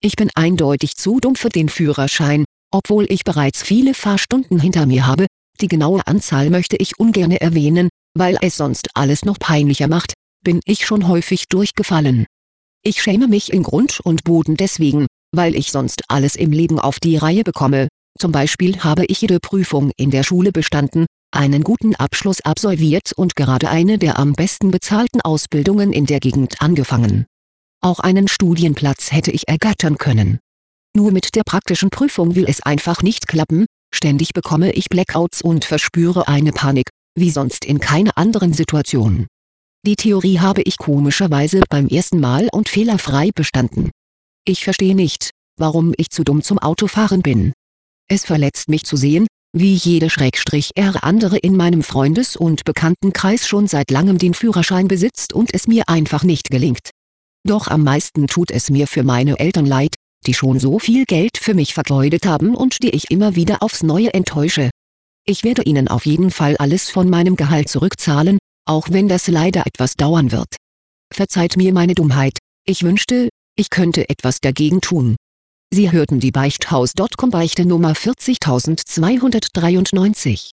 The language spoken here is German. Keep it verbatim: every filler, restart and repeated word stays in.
Ich bin eindeutig zu dumm für den Führerschein, obwohl ich bereits viele Fahrstunden hinter mir habe. Die genaue Anzahl möchte ich ungern erwähnen, weil es sonst alles noch peinlicher macht, bin ich schon häufig durchgefallen. Ich schäme mich in Grund und Boden deswegen, weil ich sonst alles im Leben auf die Reihe bekomme. Zum Beispiel habe ich jede Prüfung in der Schule bestanden, einen guten Abschluss absolviert und gerade eine der am besten bezahlten Ausbildungen in der Gegend angefangen. Auch einen Studienplatz hätte ich ergattern können. Nur mit der praktischen Prüfung will es einfach nicht klappen, ständig bekomme ich Blackouts und verspüre eine Panik, wie sonst in keiner anderen Situation. Die Theorie habe ich komischerweise beim ersten Mal und fehlerfrei bestanden. Ich verstehe nicht, warum ich zu dumm zum Autofahren bin. Es verletzt mich zu sehen, wie jede Schrägstrich R andere in meinem Freundes- und Bekanntenkreis schon seit langem den Führerschein besitzt und es mir einfach nicht gelingt. Doch am meisten tut es mir für meine Eltern leid, die schon so viel Geld für mich vergeudet haben und die ich immer wieder aufs Neue enttäusche. Ich werde ihnen auf jeden Fall alles von meinem Gehalt zurückzahlen, auch wenn das leider etwas dauern wird. Verzeiht mir meine Dummheit, ich wünschte, ich könnte etwas dagegen tun. Sie hörten die Beichthaus Punkt com Beichte Nummer vierzigtausendzweihundertdreiundneunzig.